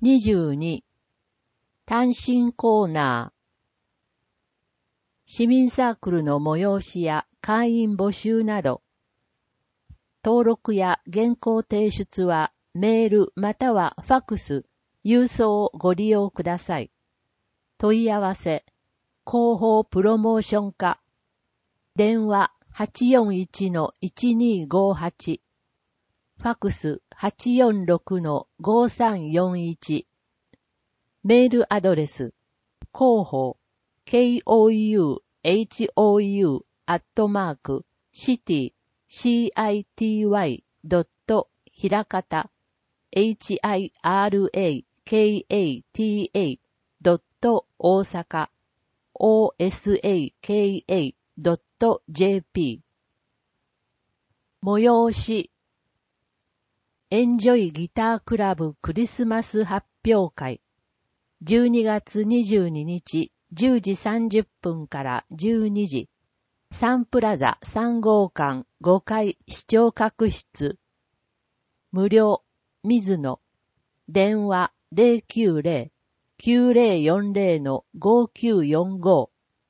22、単身コーナー。市民サークルの催しや会員募集など、登録や原稿提出はメールまたはファクス、郵送をご利用ください。問い合わせ、広報プロモーション課。電話 841-1258。ファクス 846-5341。メールアドレス、広報、city.hirakata.osaka.osaka.jp。催し、エンジョイギタークラブクリスマス発表会。12月22日10時30分から12時。サンプラザ3号館5階視聴覚室。無料、水野。電話 090-9040-5945。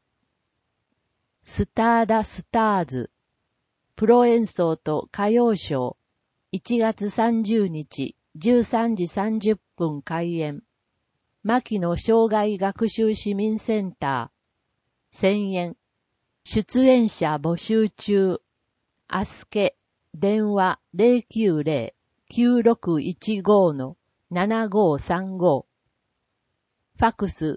スターダスターズ。プロ演奏と歌謡ショー。1月30日13時30分開演。牧野障害学習市民センター。1000円。出演者募集中。あすけ。電話 090-9615-7535。ファクス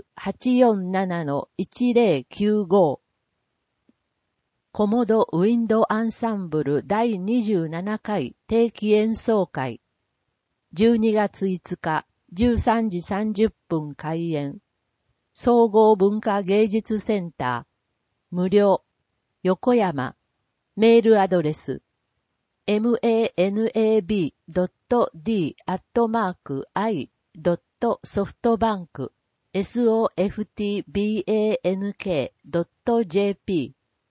847-1095。コモドウィンドアンサンブル第27回定期演奏会。12月5日13時30分開演。総合文化芸術センター。無料。横山。メールアドレス。manab.d@softbank.jp。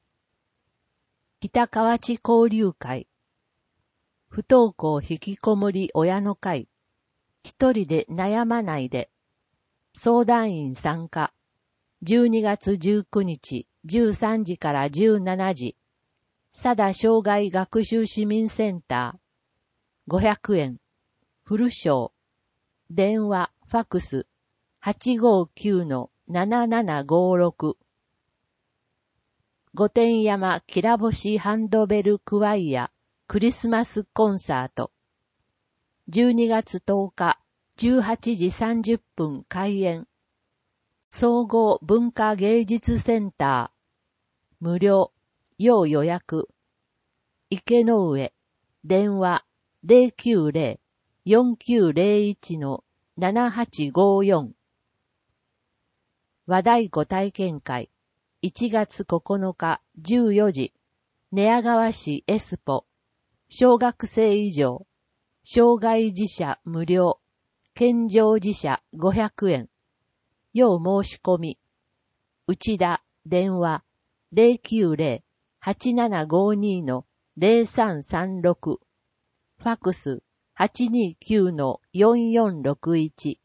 北河内交流会。不登校引きこもり親の会。一人で悩まないで。相談員参加。12月19日13時から17時。佐田障害学習市民センター。500円。フルショー。電話、ファクス。859-7756。御殿山きらぼしハンドベルクワイアクリスマスコンサート。12月10日18時30分開演。総合文化芸術センター。無料。要予約。池の上。電話 090-4901-7854。和太鼓体験会。1月9日14時。寝屋川市エスポ。小学生以上。障害児者無料。健常児者500円。要申し込み。内田、電話。090-8752-0336。ファクス 829-4461。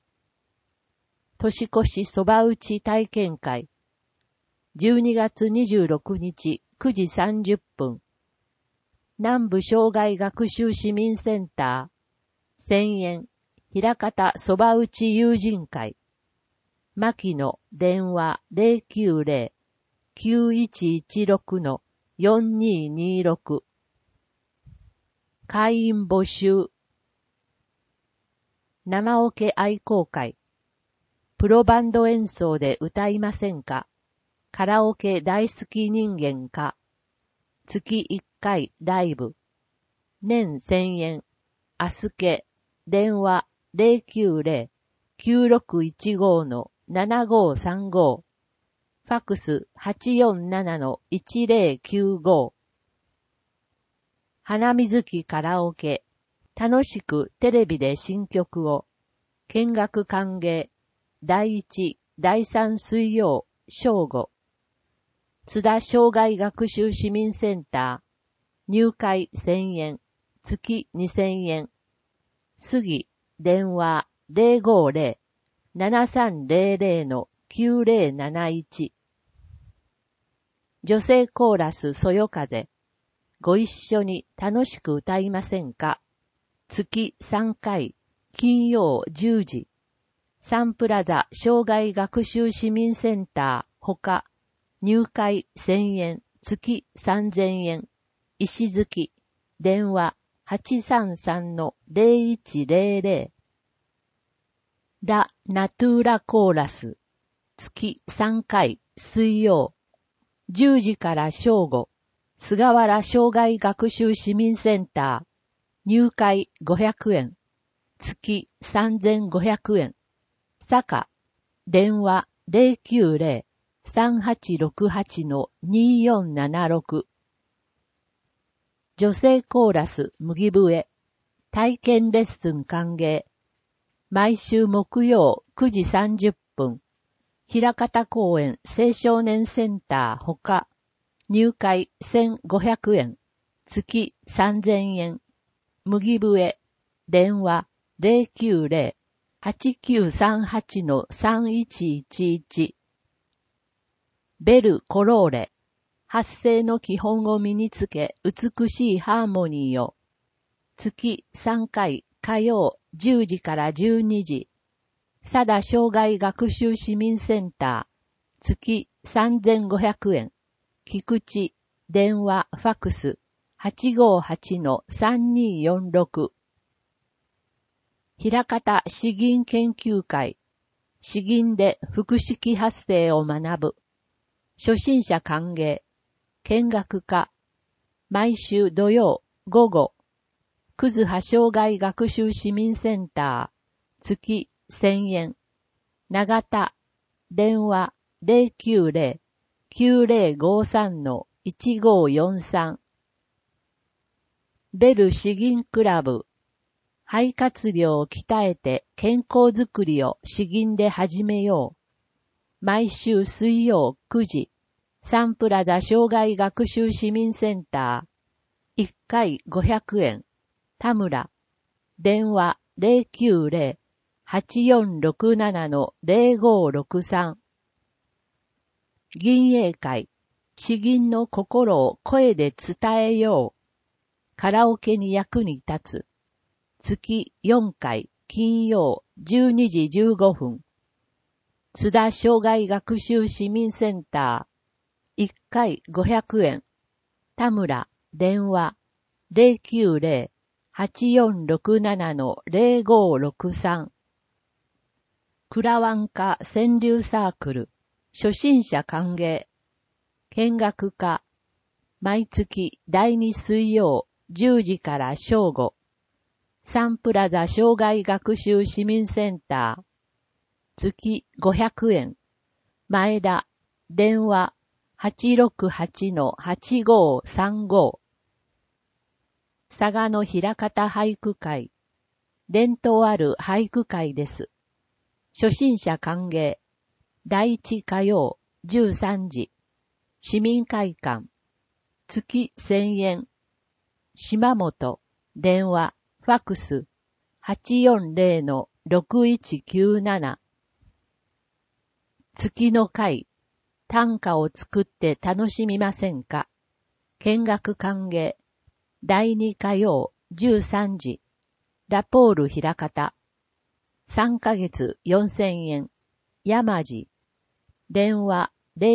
年越しそば打ち体験会。12月26日9時30分。南部障害学習市民センター。1000円。平方そば打ち友人会。牧野電話 090-9116-4226。会員募集。生オケ愛好会。プロバンド演奏で歌いませんか？カラオケ大好き人間か。月1回ライブ。年1000円。あすけ。電話 090-9615-7535。ファクス 847-1095。花水木カラオケ。楽しくテレビで新曲を。見学歓迎。第1、第3水曜、正午。津田障害学習市民センター。入会1000円。月2000円。杉、電話 050-7300-9071。女性コーラスそよ風。ご一緒に楽しく歌いませんか？月3回、金曜10時。サンプラザ障害学習市民センターほか、入会1000円、月3000円。石月、電話833-0100。ラ・ナトゥーラコーラス、月3回、水曜。10時から正午、菅原障害学習市民センター。入会500円。月3500円。坂、電話090-3868-2476。女性コーラス麦笛。体験レッスン歓迎。毎週木曜9時30分。枚方公園青少年センターほか。入会1500円。月3000円。麦笛。電話090-8938-3111。ベル・コローレ。発声の基本を身につけ、美しいハーモニーを。月3回、火曜10時から12時。佐田障害学習市民センター。月3500円。菊池、電話、ファクス、858-3246。枚方詩吟研究会。詩吟で腹式発声を学ぶ。初心者歓迎。見学家。毎週土曜午後。くずは障害学習市民センター。月1000円。長田。電話090-9053-1543。ベル詩吟クラブ。肺活量を鍛えて健康づくりを詩吟で始めよう。毎週水曜9時。サンプラザ障害学習市民センター。1回500円。田村。電話090-8467-0563。吟詠会。詩吟の心を声で伝えよう。カラオケに役に立つ。月4回、金曜12時15分。津田障害学習市民センター。1回500円。田村、電話090-8467-0563。クラワン科川柳サークル。初心者歓迎。見学家。毎月第2水曜10時から正午。サンプラザ障害学習市民センター。月500円。前田。電話868-8535。佐賀の枚方俳句会。伝統ある俳句会です。初心者歓迎。第1火曜13時。市民会館。月1000円。島本。電話。ファクス。840-6197。月の会。短歌を作って楽しみませんか？見学歓迎。第2火曜13時。ラポール枚方。3ヶ月4000円。山路。電話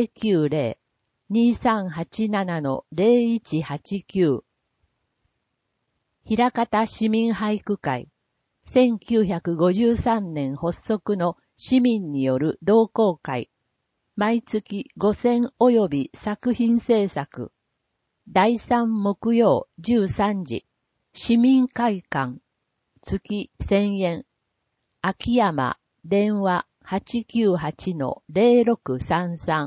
090-2387-0189。枚方市民俳句会。1953年発足の市民による同好会。毎月5000及び作品制作。第3木曜13時。市民会館。月1000円。秋山。電話898-0633。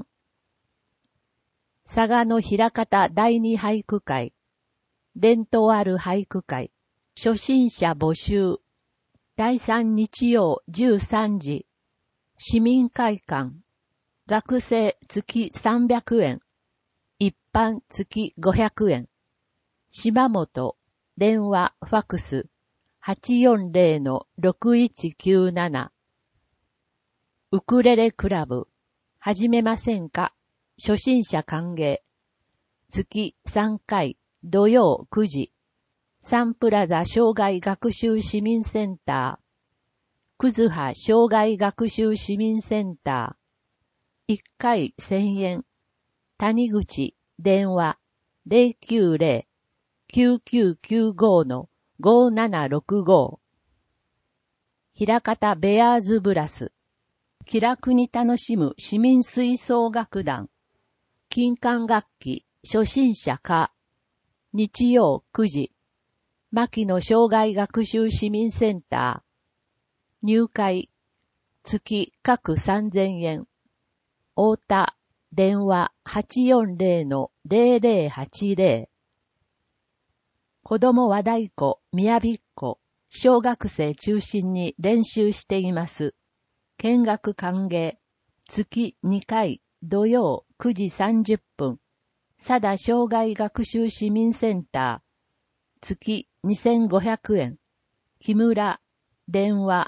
佐賀の枚方第2俳句会。伝統ある俳句会。初心者募集。第3日曜13時。市民会館。学生月300円。一般月500円。島本。電話ファクス。 840-6197。ウクレレクラブ、始めませんか？初心者歓迎。月3回、土曜9時。サンプラザ障害学習市民センター。クズハ障害学習市民センター。1回1000円。谷口、電話、090-9995-5765。平方ベアーズブラス。気楽に楽しむ市民吹奏楽団。金管楽器、初心者か。日曜9時。牧野障害学習市民センター。入会、月各3000円。太田、電話 840-0080。子供和太鼓、宮びっこ、小学生中心に練習しています。見学歓迎、月2回、土曜9時30分。佐田障害学習市民センター、月2500円。木村、電話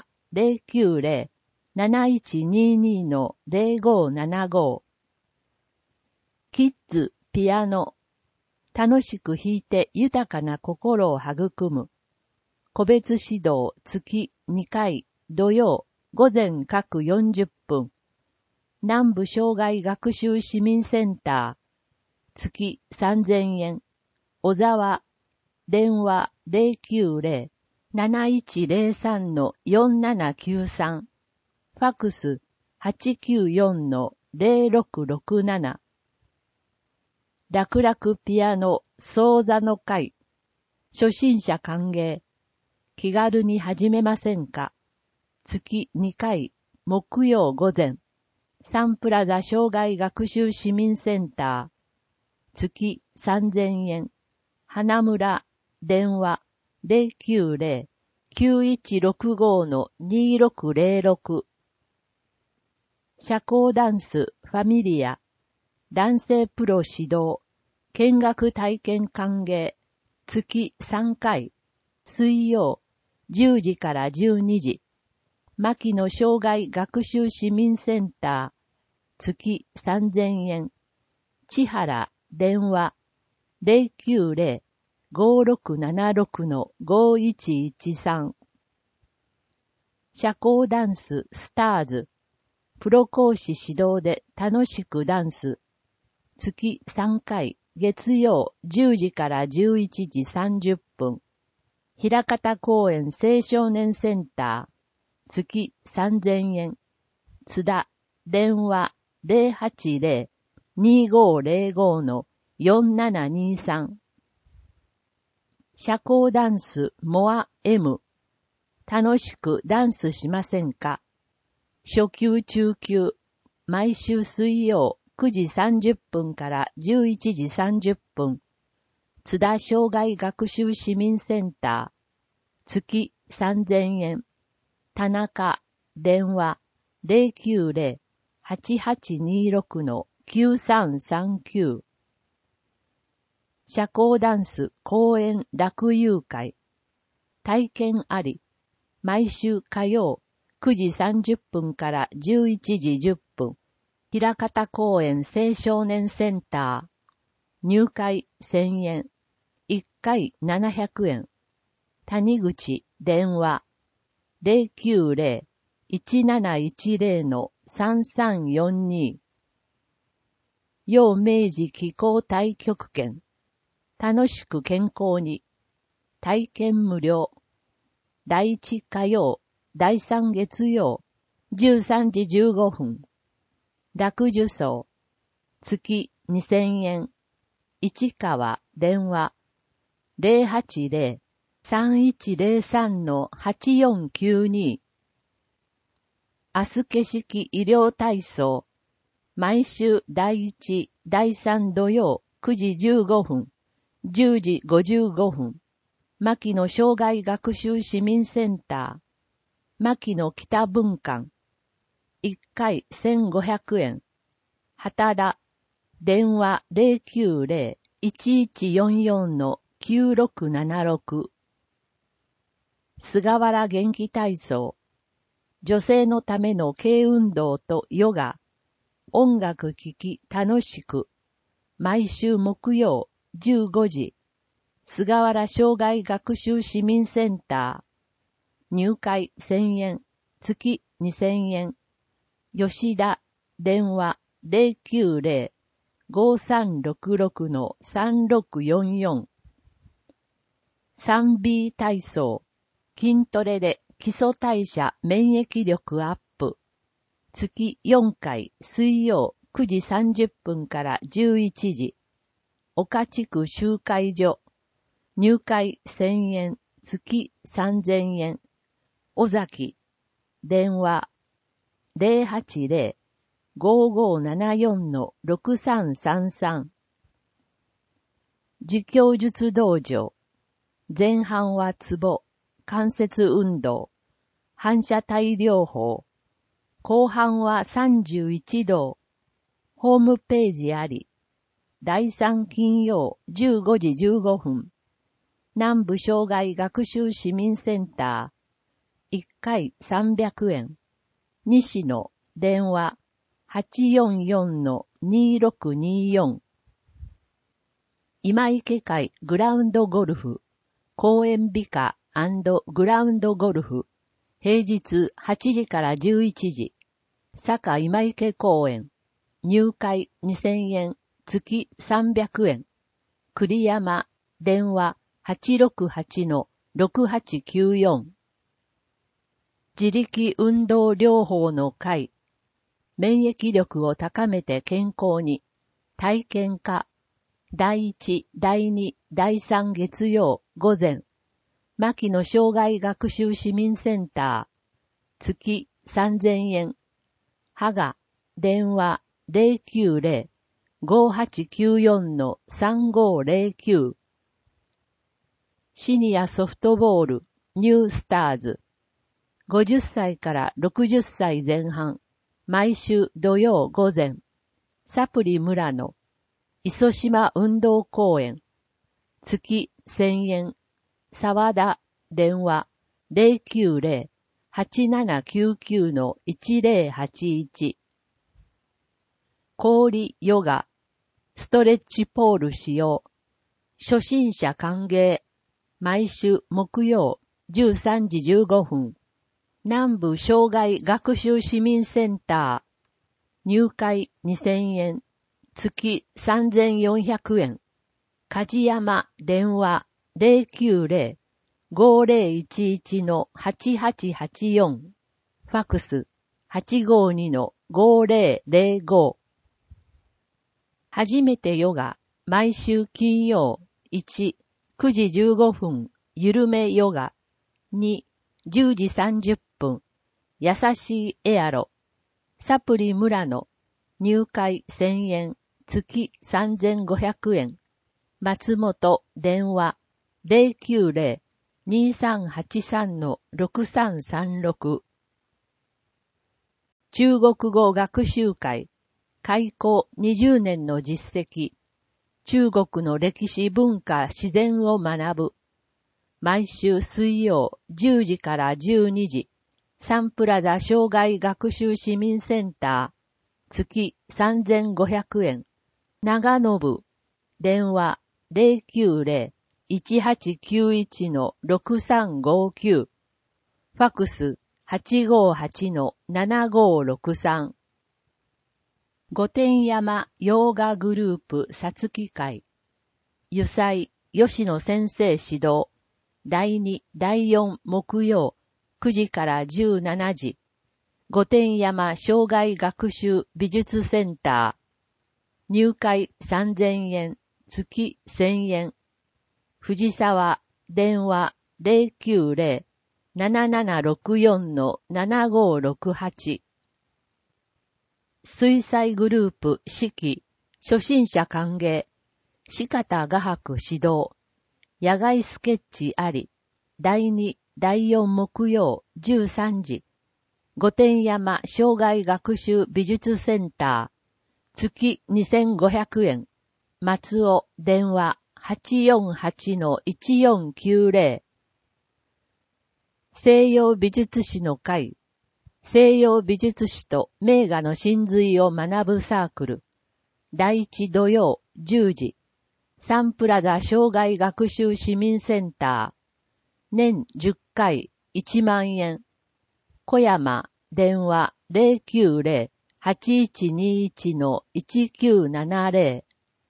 090-7122-0575。キッズ、ピアノ。楽しく弾いて豊かな心を育む。個別指導月2回土曜午前各40分。南部障害学習市民センター。月3000円。小沢。電話 090-7103-4793。ファクス 894-0667。楽々ピアノ奏座の会。初心者歓迎。気軽に始めませんか？月2回、木曜午前。サンプラザ障害学習市民センター。月3000円。花村、電話 090-9165-2606。社交ダンス、ファミリア。男性プロ指導。見学体験歓迎。月3回。水曜、10時から12時。牧野障害学習市民センター。月3000円。千原、電話。090-5676-5113。社交ダンス、スターズ。プロ講師指導で楽しくダンス。月3回、月曜10時から11時30分。平方公園青少年センター。月3000円。津田、電話 080-2505-4723。社交ダンス、モア M。楽しくダンスしませんか？初級中級。毎週水曜9時30分から11時30分。津田障害学習市民センター。月3000円。田中、電話 090-8826-9339。社交ダンス公演楽友会。体験あり。毎週火曜9時30分から11時10分。平方公園青少年センター。入会1000円。1回700円。谷口、電話。090-1710-3342。陽明治気候太極拳。楽しく健康に。体験無料。第1火曜、第3月曜、13時15分。楽受賞。月2000円。市川、電話。080-3103-8492。アスケ式医療体操。毎週第1、第3土曜9時15分、10時55分。牧野障害学習市民センター。牧野北文館。1回1500円。働。電話 090-1144-9676。 菅原元気体操、女性のための軽運動とヨガ、音楽聴き楽しく、毎週木曜15時、菅原障害学習市民センター、入会1000円、月2000円、吉田、電話090-5366-3644、3B 体操、筋トレで基礎代謝免疫力アップ。月4回水曜9時30分から11時。岡地区集会所。入会1000円、月3000円。尾崎。電話080-5574-6333。自供術道場。前半はツボ。関節運動、反射体療法、後半は31度、ホームページあり、第3金曜15時15分、南部障害学習市民センター、1回300円、西野、電話、844-2624、今池会グラウンドゴルフ、公園美化グラウンドゴルフ、平日8時から11時、坂今池公園、入会2000円、月300円、栗山、電話868-6894、自力運動療法の会、免疫力を高めて健康に、体験家、第1、第2、第3月曜午前、牧野障害学習市民センター、月3000円。はが、電話090-5894-3509。シニアソフトボール、ニュースターズ。50歳から60歳前半。毎週土曜午前。サプリ村の、磯島運動公園。月1000円。沢田、電話、090-8799-1081。氷ヨガ、ストレッチポール使用。初心者歓迎。毎週木曜、13時15分。南部障害学習市民センター。入会2000円。月3400円。梶山、電話、090-5011-8884。ファクス 852-5005。初めてヨガ、毎週金曜、1、9時15分、ゆるめヨガ、2、10時30分、優しいエアロ、サプリ村の、入会1000円、月3500円、松本、電話、090-2383-6336。中国語学習会、開校20年の実績、中国の歴史文化自然を学ぶ。毎週水曜10時から12時、サンプラザ障害学習市民センター、月3500円。長信、電話090-1891-6359。ファクス 858-7563。御殿山ヨーガグループさつき会。主催、吉野先生指導。第2、第4木曜、9時から17時。御殿山障害学習美術センター。入会3000円、月1000円。藤沢、電話090-7764-7568。水彩グループ四季、初心者歓迎、四方画伯指導、野外スケッチあり、第2、第4木曜13時、御殿山障害学習美術センター、月2500円、松尾、電話848-1490。 西洋美術史の会、西洋美術史と名画の真髄を学ぶサークル、第1土曜10時、サンプラザ障害学習市民センター、年10回1万円、小山、電話 090-8121-1970、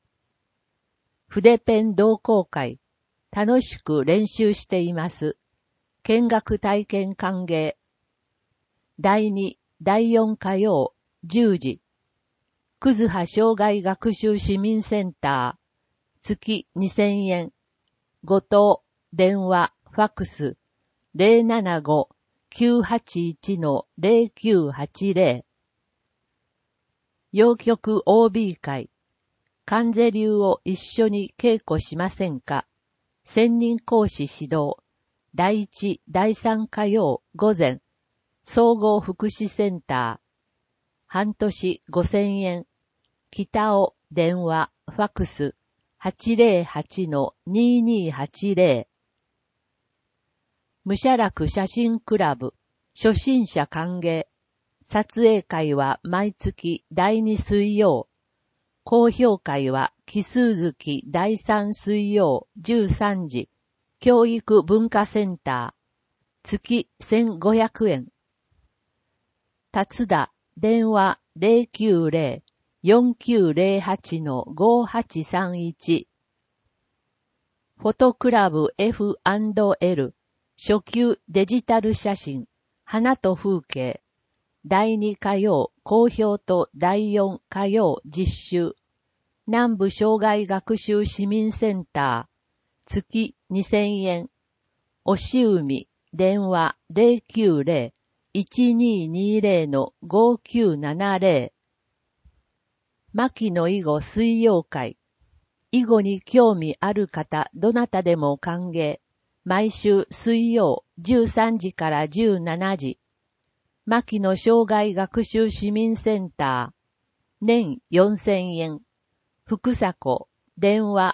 筆ペン同好会、楽しく練習しています。見学体験歓迎。第2、第4火曜、10時。くずは障害学習市民センター、月2000円。ご当、電話、ファックス、075-981-0980。洋曲 OB 会、関税流を一緒に稽古しませんか。専任講師指導。第1、第3火曜午前。総合福祉センター。半年5000円。北尾、電話、ファックス、808-2280。無写楽写真クラブ、初心者歓迎。撮影会は毎月第2水曜。高評会は奇数月第3水曜13時。教育文化センター。月1500円。達田、電話 090-4908-5831。フォトクラブ F&L。初級デジタル写真。花と風景。第2火曜好評と第4火曜実習。南部障害学習市民センター。月2000円。押海、電話 090-1220-5970。牧野囲碁水曜会。囲碁に興味ある方、どなたでも歓迎。毎週水曜13時から17時。牧野障害学習市民センター。年4000円。福迫、電話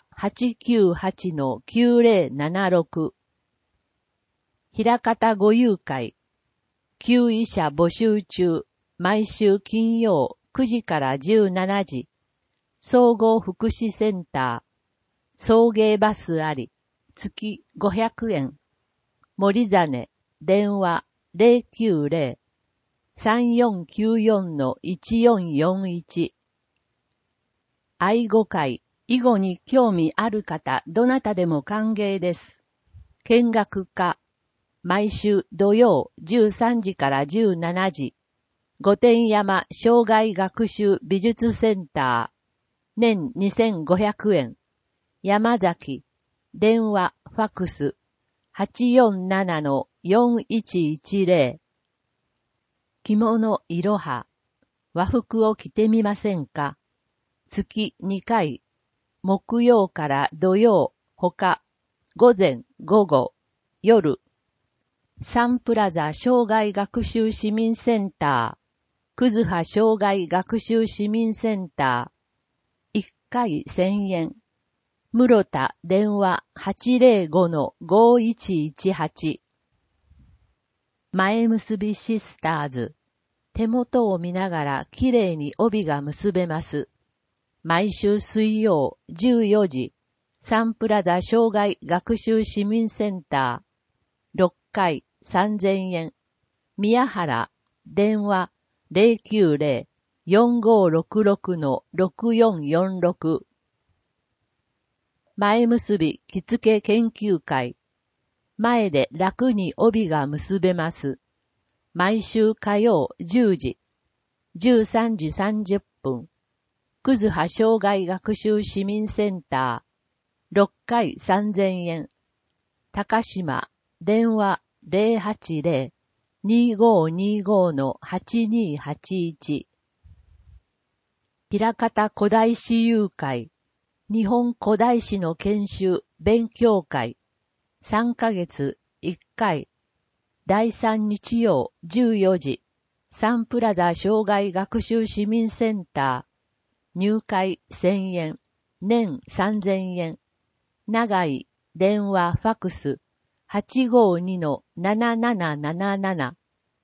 898-9076。平方ご友会。給医者募集中。毎週金曜9時から17時。総合福祉センター。送迎バスあり。月500円。森実、電話 090-3494-1441。愛護会、囲碁に興味ある方、どなたでも歓迎です。見学家、毎週土曜13時から17時。御殿山障害学習美術センター。年2500円。山崎、電話、ファックス、847-4110。着物いろは、和服を着てみませんか。月2回、木曜から土曜、他、午前、午後、夜。サンプラザ障害学習市民センター、くずは障害学習市民センター。1回1000円。室田電話 805-5118。前結びシスターズ。手元を見ながらきれいに帯が結べます。毎週水曜14時。サンプラザ障害学習市民センター。6回3000円。宮原電話 090-4566-6446。前結び着付け研究会。前で楽に帯が結べます。毎週火曜10時。13時30分。くずは障害学習市民センター。6回3000円。高島。電話 080-2525-8281。平方古代史友会。日本古代史の研修勉強会。3ヶ月1回。第3日曜14時。サンプラザ障害学習市民センター。入会1000円。年3000円。長い電話ファクス 852-7777。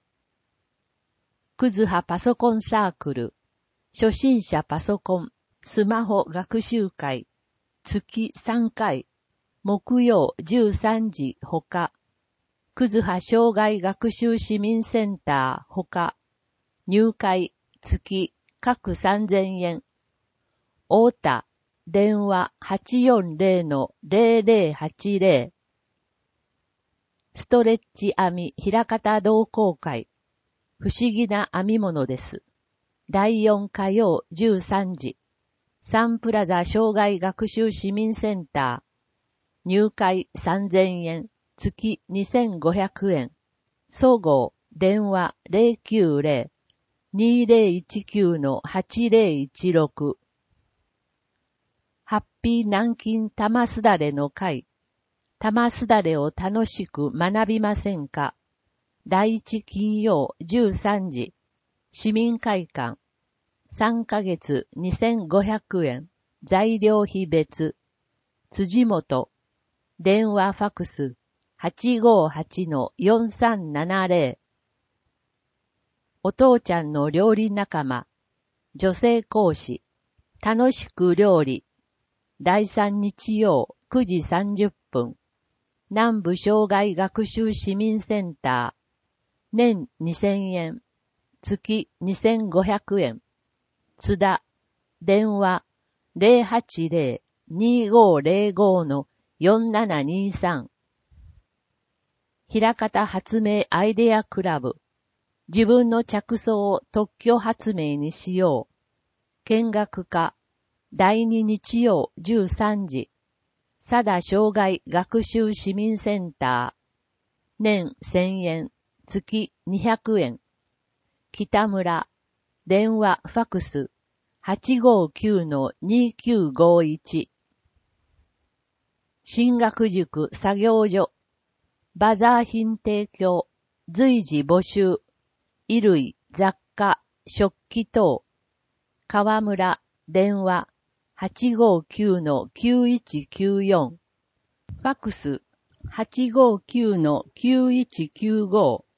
クズハパソコンサークル、初心者パソコン、スマホ学習会、月3回、木曜13時ほか、クズハ障害学習市民センターほか、入会月各3000円。太田、電話 840-0080。ストレッチ編み平方同好会。不思議な編み物です。第4火曜13時。サンプラザ障害学習市民センター。入会3000円。月2500円。総合、電話 090-2019-8016。ハッピー南京玉すだれの会。玉すだれを楽しく学びませんか？第1金曜13時。市民会館。3ヶ月2500円。材料費別。辻元。電話ファクス。858-4370。お父ちゃんの料理仲間。女性講師。楽しく料理。第3日曜9時30分。南部障害学習市民センター。年2000円。月2500円。津田。電話 080-2505-4723。平方発明アイデアクラブ。自分の着想を特許発明にしよう。見学家。第2日曜13時。佐田障害学習市民センター。年1000円。月200円。北村。電話ファクス。859-2951。進学塾作業所。バザー品提供。随時募集。衣類、雑貨、食器等。川村。電話。859-9194。ファクス。859-9195。